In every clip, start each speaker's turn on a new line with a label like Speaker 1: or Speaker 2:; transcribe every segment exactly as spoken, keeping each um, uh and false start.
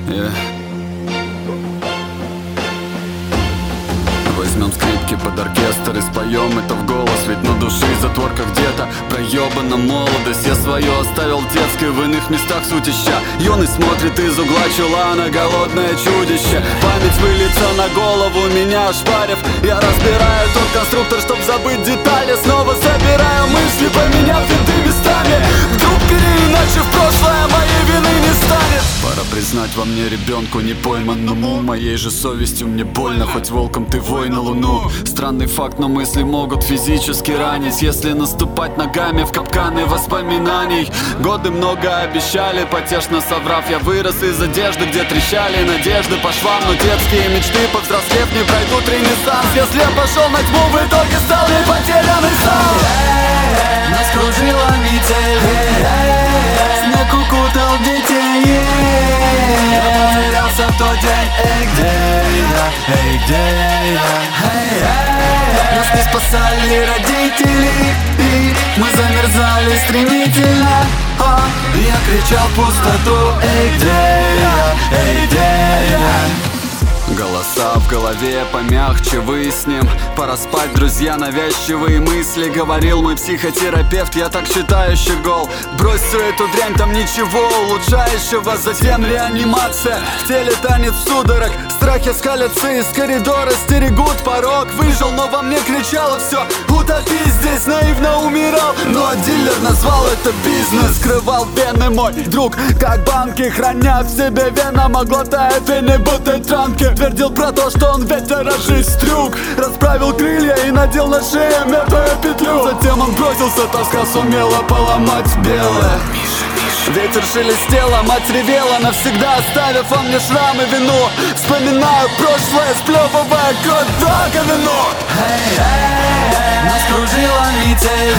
Speaker 1: Yeah. Возьмем скрипки под оркестр и споем это в голос. Ведь на душе затворка где-то проебана молодость. Я свое оставил детской, в иных местах суть ища. Юный смотрит из угла чула на голодное чудище. Память выльется на голову, меня ошпарив. Я разбираю тот конструктор, чтоб забыть детали. Снова собираю мысли, поменяв винты местами. Вдруг переиначив прошлое, моей вины не станет. Пора признать во мне ребенку не пойманному. Моей же совестью мне больно, хоть волком ты вой на луну. Странный факт, но мысли могут физически ранить, если наступать ногами в капканы воспоминаний. Годы много обещали, потешно соврав. Я вырос из одежды, где трещали надежды по швам. Но детские мечты, повзрослев, не пройдут ренессанс. Если я пошел на тьму, в итоге стал не потерянный сам.
Speaker 2: Нас кружила метель, снег укутал детей. Я потерялся в тот день. Эй, где я? Эй, где я? Нас не спасали родители, и мы замерзали стремительно. О, я кричал в пустоту. Эй, где я? Эй, где я?
Speaker 1: Голоса в голове помягче выясним. Пора спать, друзья, навязчивые мысли. Говорил мой психотерапевт, я так считаю, щегол. Брось всю эту дрянь, там ничего улучшающего. Затем реанимация, в теле танец судорог. Страхи скалятся из коридора, стерегут порог. Выжил, но во мне кричало все: утопи, здесь наивно умирал. Но дилер назвал это бизнес. Скрывал вены мой друг, как банки, храня в себе веном, глотая пени, будто транки. Твердил про то, что он ветеражист трюк. Расправил крылья и надел на шею мертвую петлю. Затем он бросился, тоска сумела поломать белое. Ветер шелестел, а мать ревела, навсегда оставив во мне шрам и вину. Вспоминаю прошлое, сплевывая кровь в раковину.
Speaker 2: Нас кружила метель,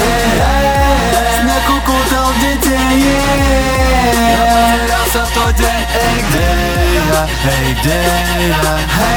Speaker 2: снег укутал детей. Я потерялся в тот день. Эй, где я? Эй, где я?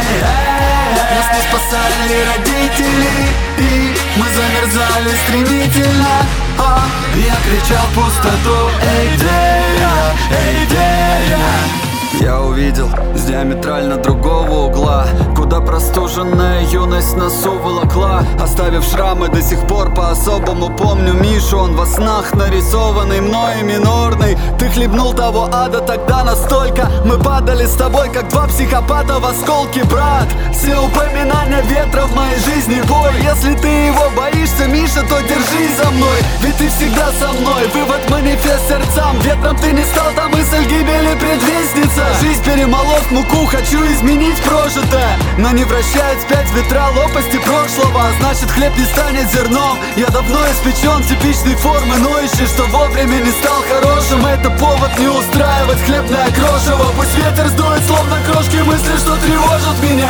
Speaker 2: Нас не спасали родители, и мы замерзали стремительно. О, я кричал в пустоту. Эй, где я? Эй, где я?
Speaker 1: Я увидел с диаметрально другого угла, куда простуженная юность нас уволокла, оставив шрамы. До сих пор по-особому помню Мишу. Он во снах нарисованный мной минорный. Ты хлебнул того ада тогда настолько. Мы падали с тобой, как два психопата в осколки, брат. Все упоминания ветра в моей жизни бой. Если ты его боишься, Миша, то держись за мной, ведь ты всегда со мной. Вывод, манифест сердцам. Ветром ты не стал, та мысль гибели предвестница. Жизнь перемолов муку, хочу изменить прожитое, но не вращает вспять ветра лопасти прошлого. А значит, хлеб не станет зерном. Я давно испечен типичной формы, но ищешь, что вовремя не стал хорошим. Это повод не устраивать хлебное крошево. Пусть ветер сдует словно крошки мысли, что тревожат меня.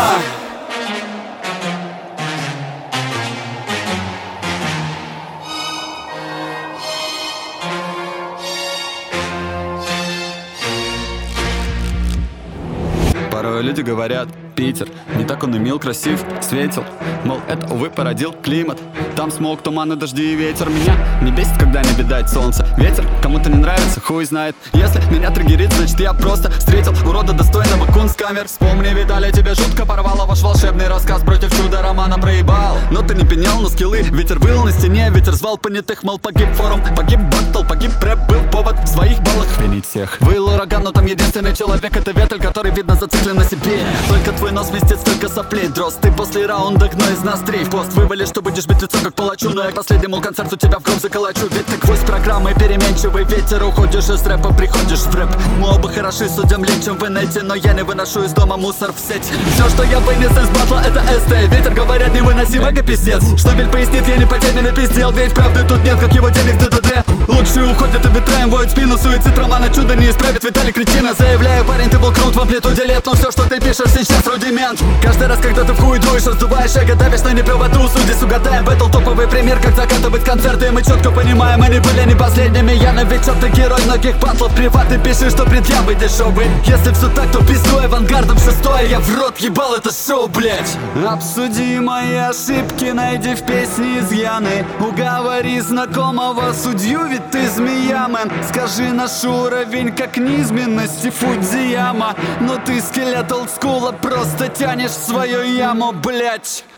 Speaker 1: Порой люди говорят: Питер, не так он и мил, красив, светил. Мол, это, увы, породил климат. Там смог, туман и дожди и ветер. Меня не бесит, когда не бедает солнце. Ветер кому-то не нравится, хуй знает. Если меня триггерит, значит я просто встретил урода, достойного кунсткамер. Вспомни, видали, тебе жутко порвало ваш волшебный рассказ. Против чуда романа проебал, но ты не пенял на скиллы. Ветер выл на стене, ветер звал понятых, мол, погиб форум, погиб баттл, погиб рэп. Был повод в своих баллах винить всех. Выл ураган, но там единственный человек — это ветер, который, видно, зациклен на себе. Только твой нос вместит столько соплей, дрозд. Ты после раунда гной из ноздрей в пост вывалишь, что будешь бить лицо как палачу. Но я к последнему концерту тебя в гроб заколочу. Ведь ты гвоздь программы, переменчивый ветер. Уходишь из рэпа, приходишь в рэп. Мы оба хороши, судим легче в инете, но я не выношу из дома мусор в сеть. Все, что я вынес из батла, это СТ. Ветер, говорят, невыносимо, как пиздец. Штабель пояснит, я не потерянный пиздел. Ведь правды тут нет, как его денег ДДД. Лучшие уходят, и ветра им воют спину. Суицид романа чудо не исправит Виталий Кретина. Заявляю, парень, ты был крут в амплитуде лет, но все, что ты пишешь сейчас, рудимент. Каждый раз, когда ты в хуй дуешь, раздуваешь эго, давишь на неправоту. Судись, угадаем, бэтл топовый пример, как закатывать концерты. Мы четко понимаем, они были не последними. Я новичок, ты герой многих батлов. Приват, ты пишешь, что предъявы дешевые. Если все так, то пиздой авангардом шестое. Я в рот ебал это шоу, блять. Обсуди мои ошибки, найди в песне изъяны. Уговори знакомого судью ведь ты змея, мэн. Скажи, наш уровень как низменности Фудзияма. Но ты скелет олдскула, просто тянешь свою яму, блять.